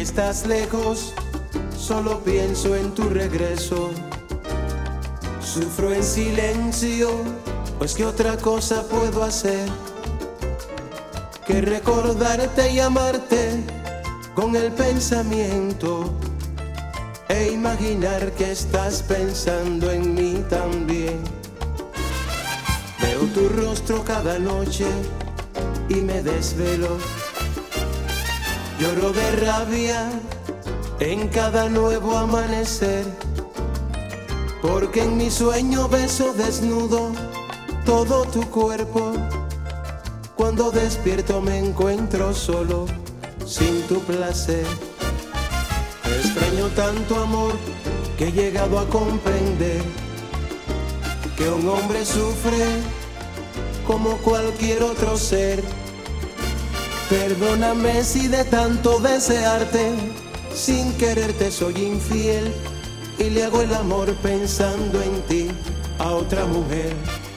estás lejos, solo pienso en tu regreso. Sufro en silencio, pues qué otra cosa puedo hacer que recordarte y amarte con el pensamiento e imaginar que estás pensando en mí también. Veo tu rostro cada noche y me desvelo. Lloro de rabia en cada nuevo amanecer, porque en mi sueño beso desnudo todo tu cuerpo. Cuando despierto me encuentro solo, sin tu placer. Extraño tanto amor que he llegado a comprender que un hombre sufre como cualquier otro ser. Perdóname si de tanto desearte, sin quererte soy infiel y le hago el amor pensando en ti a otra mujer.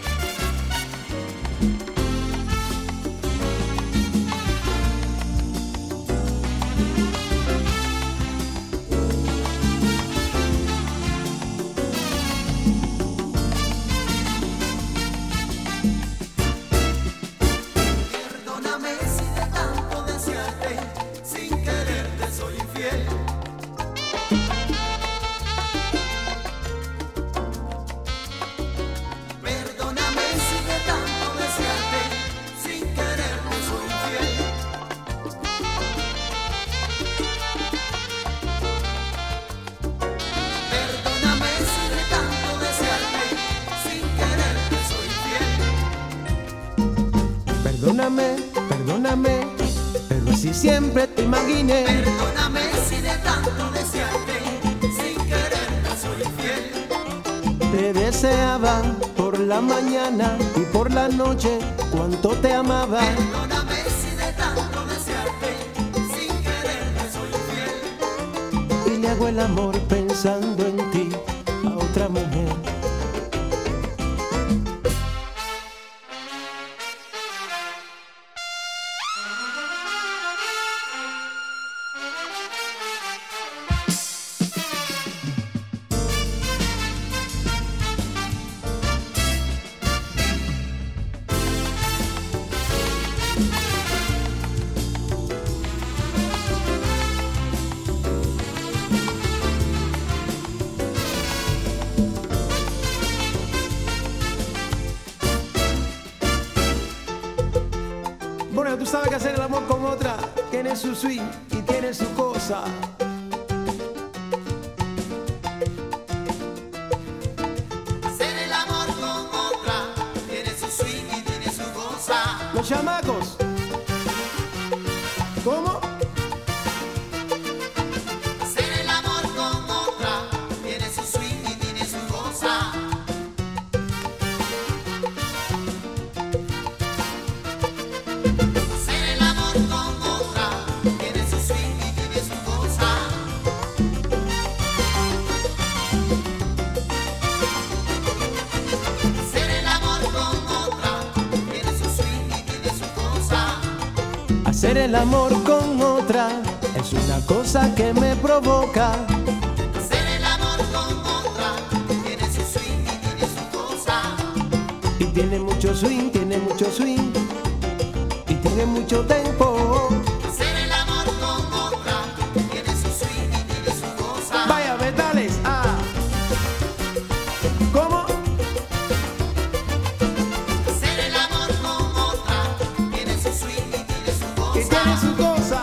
Perdóname, pero si siempre te imaginé. Perdóname si de tanto desearte, sin quererte soy fiel. Te deseaba por la mañana y por la noche, cuánto te amaba. Perdóname si de tanto desearte, sin quererte soy fiel. Y le hago el amor pensando en ti a otra mujer. Bueno, tú sabes que hacer el amor con otra tiene su swing y tiene su cosa. Hacer el amor con otra tiene su swing y tiene su cosa. Los chamacos, ¿cómo? Hacer el amor con otra tiene su swing y tiene su cosa. Hacer el amor con otra es una cosa que me provoca. Hacer el amor con otra tiene su swing y tiene su cosa. Y tiene mucho swing, y tiene mucho tempo. Hacer el amor con otra tiene su swing y tiene su cosa. Vaya, vetales, ¿cómo? Hacer el amor con otra tiene su swing y tiene su cosa. Y tiene su cosa.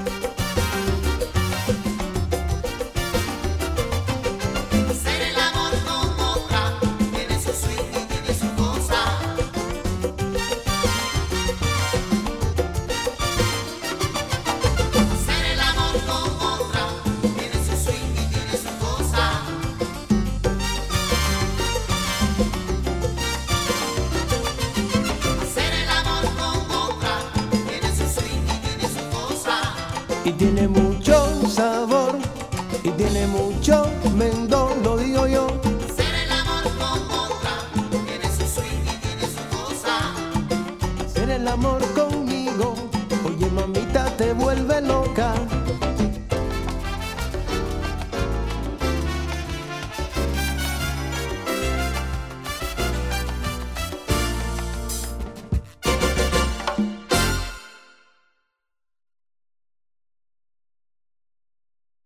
Hacer el amor con otra tiene su swing y tiene su cosa. Hacer el amor con otra tiene su swing y tiene su cosa. Hacer el amor con otra tiene su swing y tiene su cosa. Y tiene mucho sabor, y tiene mucho mendón, lo digo yo. Hacer el amor con otra tiene su swing y tiene su cosa. Hacer el amor conmigo, oye mamita, te vuelve loca.